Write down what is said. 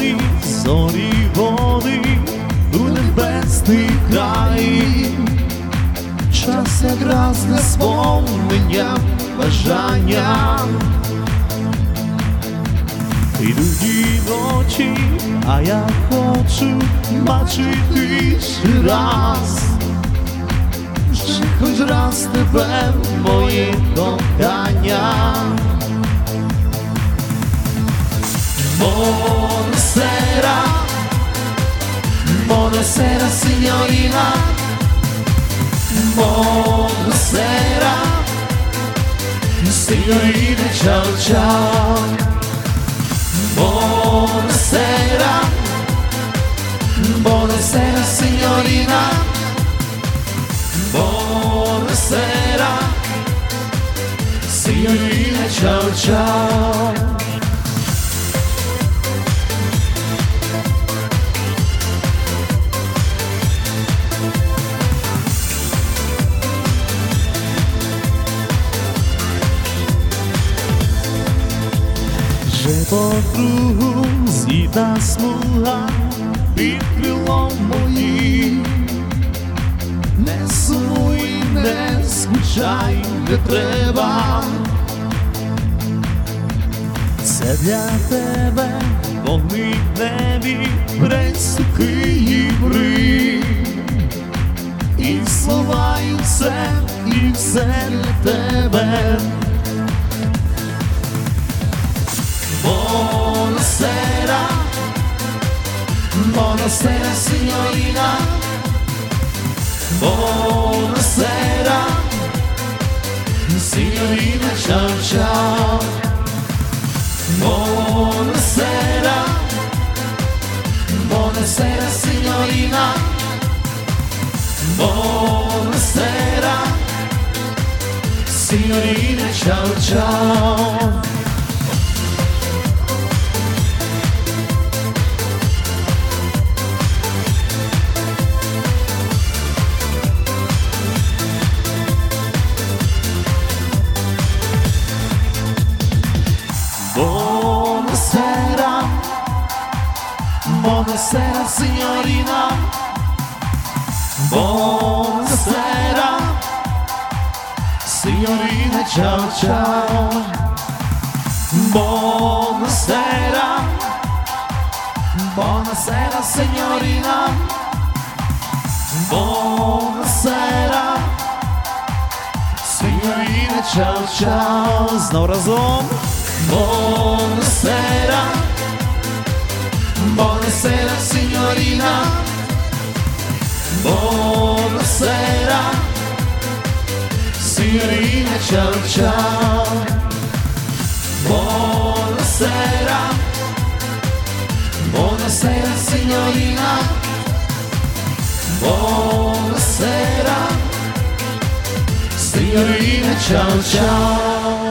зорі, зорі води у небесний край. Час якраз для сповнення бажання. Ідуть і ночі, а я хочу бачити ще раз, ще хоч раз тебе, моє кохання. Buonasera signorina, buonasera, signorina, ciao ciao. Buonasera, buonasera signorina, buonasera, signorina, ciao ciao. Вже по кругу з'їда смуга під крилом моїм. Не сумуй, не скучай, не треба. Це для тебе вогни в небі, пресухий бриг. І слова, і все для тебе. Buonasera, buonasera signorina, buonasera, signorina, ciao ciao. Buonasera, buonasera signorina, buonasera, signorina, ciao ciao. Buonasera, buonasera signorina, buonasera, signorina, ciao ciao. Buonasera, buonasera signorina, buonasera, signorina, ciao ciao. Знову разом. Buonasera, buonasera signorina, buonasera, signorina, ciao ciao. Buonasera, buonasera signorina, buonasera, signorina, ciao ciao.